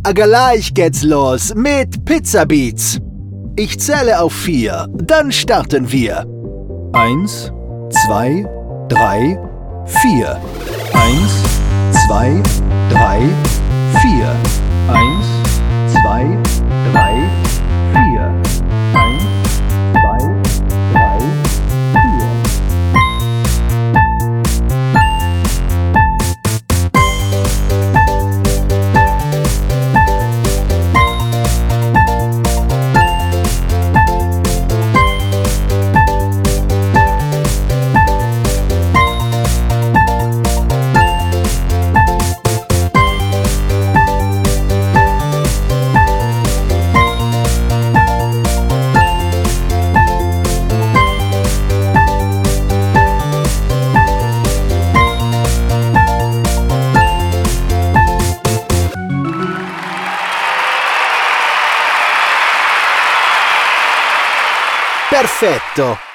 Gleich geht's los mit Pizza Beats. Ich zähle auf 4, dann starten wir. 1, 2, 3, 4. 1, 2, 3, 4. 1, 2, 3, 4. 1, 2, 3, 4. Perfetto!